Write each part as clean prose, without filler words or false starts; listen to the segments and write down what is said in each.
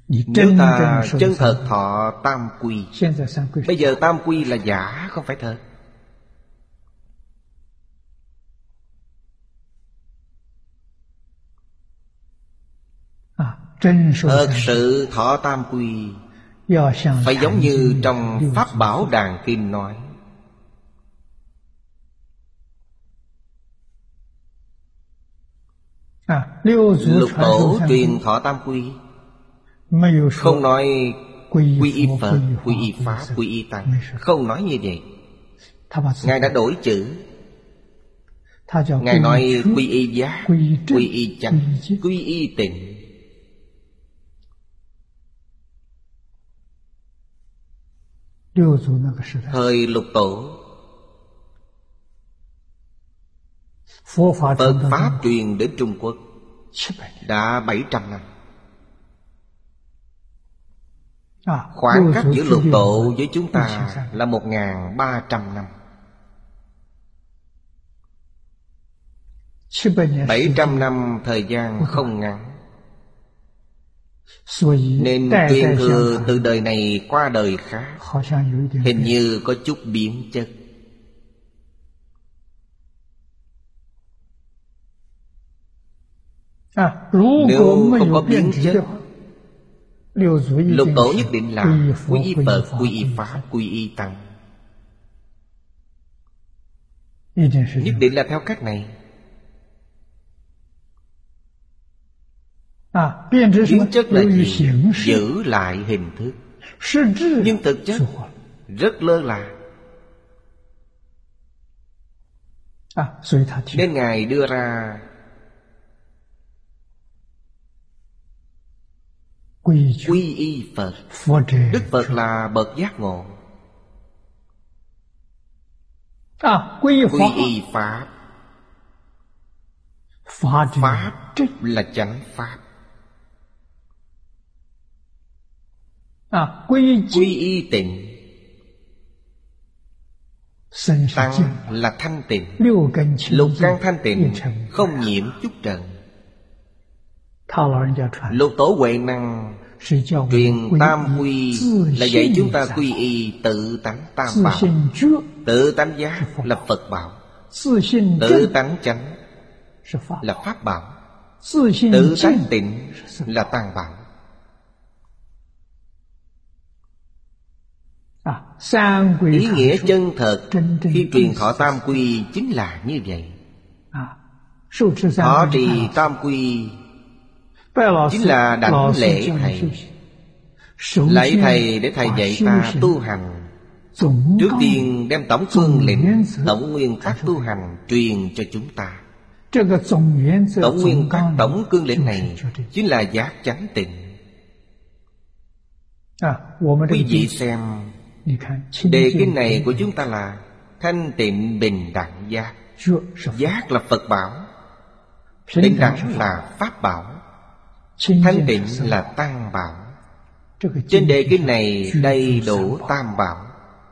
Nếu ta chân thật thọ tam quy, bây giờ tam quy là giả không phải thật. Thật sự thọ tam quy phải giống như trong Pháp Bảo Đàn Kinh nói. Lục tổ truyền thọ tam quy, không nói quy y Phật, quy y Pháp, quy y Tăng, không nói như vậy. Ngài đã đổi chữ. Ngài nói quy y giác, quy y chánh, quy y tịnh. Thời lục tổ, Phật Pháp truyền đến Trung Quốc đã 700 năm. Khoảng cách giữa lục tổ với chúng ta là 1300 năm. 700 năm thời gian không ngắn, nên truyền thừa từ đời này qua đời khác hình như có chút biến chất. Nếu không có biến chất, lục tổ nhất định là quy y Phật, quy y Pháp, quy y Tăng. Nhất định là theo cách này. Biến chất là gì? Giữ lại hình thức, nhưng thực chất rất lơ là. Nên Ngài đưa ra quy y Phật. Đức Phật là bậc giác ngộ. Quy y Pháp. Pháp là chánh Pháp. Quy y tịnh. Tăng là thanh tịnh. Lục căn thanh tịnh, không nhiễm chút trần. Lục tổ Huệ Năng truyền tam quy là dạy chúng ta quy y tự tánh tam bảo. Tự tánh giác là Phật bảo, tự tánh chánh là Pháp bảo, tự tánh tịnh là Tăng bảo. Ý nghĩa chân thật khi truyền thọ tam quy chính là như vậy. Thọ trì tam quy chính là đảnh lễ Thầy. Lạy Thầy để Thầy dạy ta tu hành. Trước tiên đem tổng phương lĩnh, tổng nguyên tắc tu hành truyền cho chúng ta. Tổng nguyên tắc, tổng cương lĩnh này chính là giác chánh tịnh. Quý vị xem, đề kinh này của chúng ta là thanh tịnh bình đẳng giác. Giác là Phật bảo, bình đẳng là Pháp bảo, thanh tịnh là Tăng bảo. Trên đề kinh này đầy đủ tam bảo.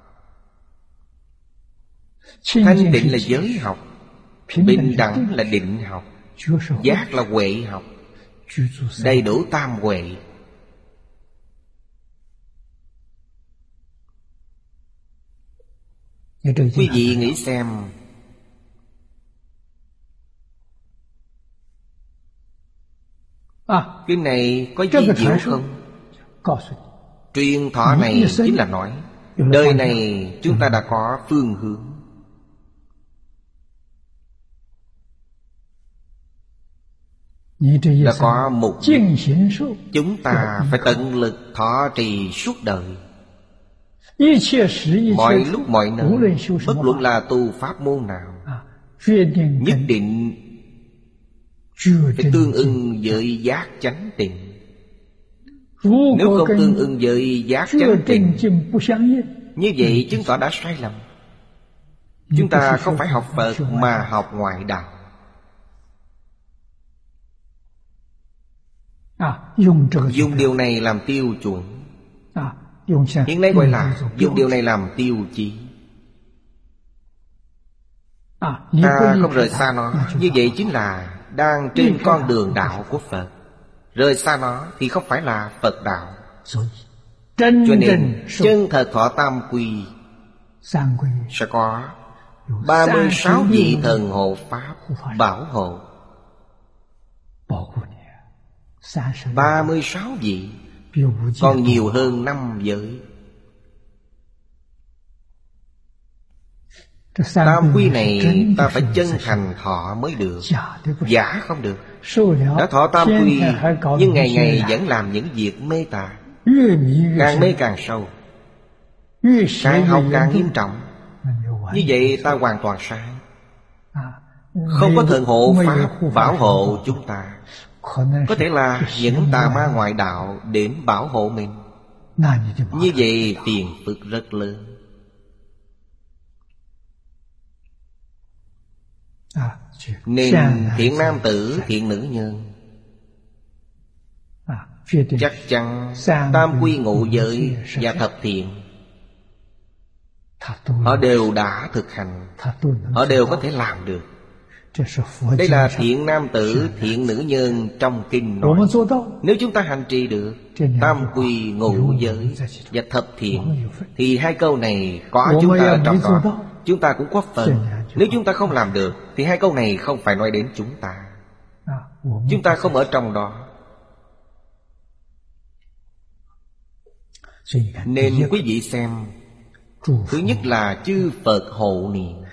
Thanh tịnh là giới học, bình đẳng là định học, giác là huệ học, đầy đủ tam huệ. Quý vị nghĩ xem, kinh này có gì diệu không? Truyền thọ này chính là nói đời này chúng ta đã có phương hướng. Đã có mục đích. Chúng ta phải tận lực thọ trì suốt đời. Mọi lúc mọi nơi, bất luận là tu pháp môn nào, nhất định phải tương ưng với giác chánh tịnh. Nếu không tương ưng với giác chánh tịnh, như vậy chứng tỏ đã sai lầm. Chúng ta không phải học Phật mà học ngoại đạo. Dùng điều này làm tiêu chuẩn. Hiện nay gọi là dùng điều này làm tiêu chí. Ta không rời xa nó, như vậy chính là đang trên con đường đạo của Phật. rời xa nó thì không phải là Phật đạo. Cho nên chân thật thọ tam quy sẽ có 36 vị thần hộ Pháp bảo hộ. 36 vị, còn nhiều hơn 5 giới. Tam quy này ta phải chân thành thọ mới được, giả không được. Đã thọ tam quy nhưng ngày ngày vẫn làm những việc mê tà, càng mê càng sâu, càng học càng nghiêm trọng. Như vậy ta hoàn toàn sai. Không có thần hộ Pháp bảo hộ chúng ta. Có thể là những tà ma ngoại đạo đến bảo hộ mình. Như vậy phiền phức rất lớn. Nên thiện nam tử, thiện nữ nhân chắc chắn tam quy ngũ giới và thập thiện họ đều đã thực hành, họ đều có thể làm được. Đây là thiện nam tử, thiện nữ nhân trong kinh nói. Nếu chúng ta hành trì được tam quy ngũ giới và thập thiện thì hai câu này có chúng ta ở trong đó, chúng ta cũng có phần. Nếu chúng ta không làm được thì hai câu này không phải nói đến chúng ta. Chúng ta không ở trong đó. Nên quý vị xem, thứ nhất là chư Phật hộ niệm.